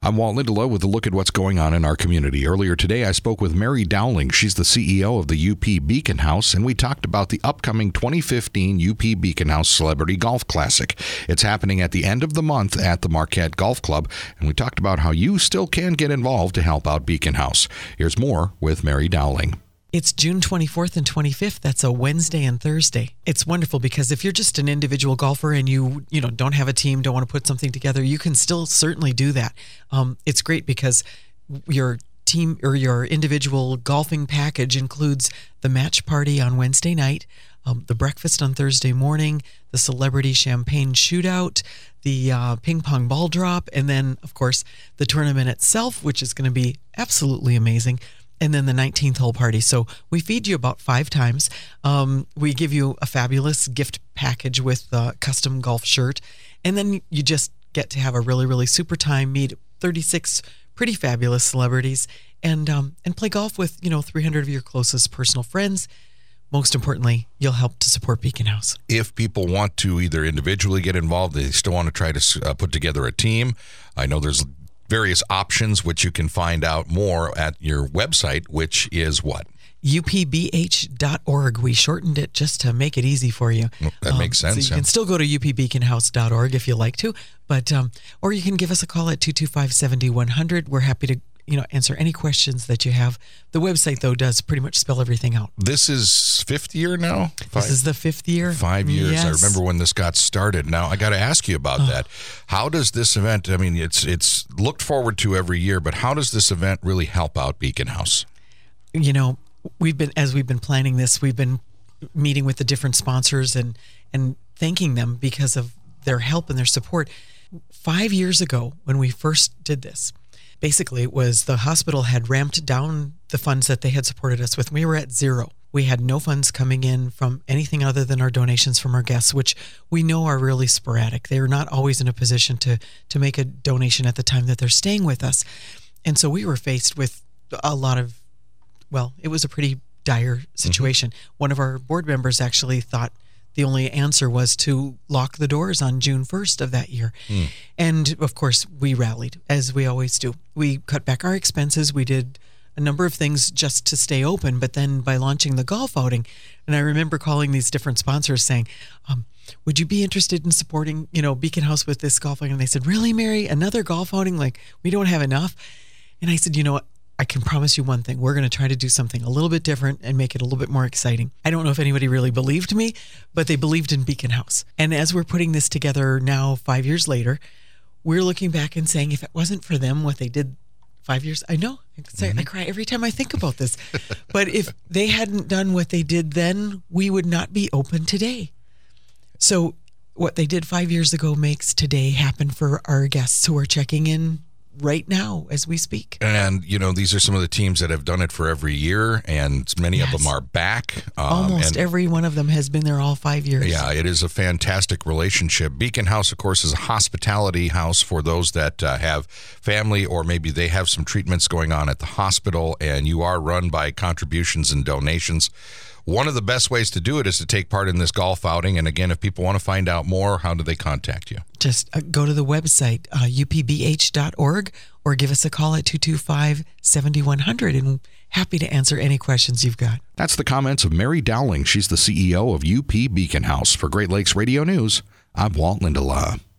I'm Walt Lindelof with a look at what's going on in our community. Earlier today, I spoke with Mary Dowling. She's the CEO of the UP Beacon House, and we talked about the upcoming 2015 UP Beacon House Celebrity Golf Classic. It's happening at the end of the month at the Marquette Golf Club, and we talked about how you still can get involved to help out Beacon House. Here's more with Mary Dowling. It's June 24th and 25th. That's a Wednesday and Thursday. It's wonderful because if you're just an individual golfer and you don't have a team, don't want to put something together, you can still certainly do that. It's great because your team or your individual golfing package includes the match party on Wednesday night, the breakfast on Thursday morning, the celebrity champagne shootout, the ping pong ball drop, and then, of course, the tournament itself, which is going to be absolutely amazing. And then the 19th hole party. So we feed you about 5 times. We give you a fabulous gift package with a custom golf shirt. And then you just get to have a really, really super time, meet 36 pretty fabulous celebrities, and play golf with, 300 of your closest personal friends. Most importantly, you'll help to support Beacon House. If people want to either individually get involved, they still want to try to put together a team. I know there's various options, which you can find out more at your website, which is what? upbh.org. We shortened it just to make it easy for you. That makes sense. So you can still go to upbeaconhouse.org if you like to, but or you can give us a call at 225-7100. We're happy to answer any questions that you have. The website, though, does pretty much spell everything out. This is 5th year now? This is the 5th year. 5 years. Yes. I remember when this got started. Now, I got to ask you about that. How does this event, it's looked forward to every year, but how does this event really help out Beacon House? We've been planning this, we've been meeting with the different sponsors and thanking them because of their help and their support. 5 years ago, when we first did this, basically, it was the hospital had ramped down the funds that they had supported us with. We were at zero. We had no funds coming in from anything other than our donations from our guests, which we know are really sporadic. They are not always in a position to make a donation at the time that they're staying with us. And so we were faced with a lot of, it was a pretty dire situation. Mm-hmm. One of our board members actually thought the only answer was to lock the doors on June 1st of that year. And, of course, we rallied, as we always do. We cut back our expenses. We did a number of things just to stay open, but then by launching the golf outing, and I remember calling these different sponsors saying, would you be interested in supporting, Beacon House with this golf outing? And they said, really, Mary? Another golf outing? Like, we don't have enough? And I said, what? I can promise you one thing. We're going to try to do something a little bit different and make it a little bit more exciting. I don't know if anybody really believed me, but they believed in Beacon House. And as we're putting this together now, 5 years later, we're looking back and saying, if it wasn't for them, what they did 5 years, I know, I cry every time I think about this. But if they hadn't done what they did then, we would not be open today. So what they did 5 years ago makes today happen for our guests who are checking in right now as we speak. And, these are some of the teams that have done it for every year, and many of them are back. Almost every one of them has been there all 5 years. Yeah, it is a fantastic relationship. Beacon House, of course, is a hospitality house for those that have family, or maybe they have some treatments going on at the hospital, and you are run by contributions and donations. One of the best ways to do it is to take part in this golf outing. And again, if people want to find out more, how do they contact you? Just go to the website, upbh.org, or give us a call at 225-7100, and happy to answer any questions you've got. That's the comments of Mary Dowling. She's the CEO of UP Beacon House. For Great Lakes Radio News, I'm Walt Lindelof.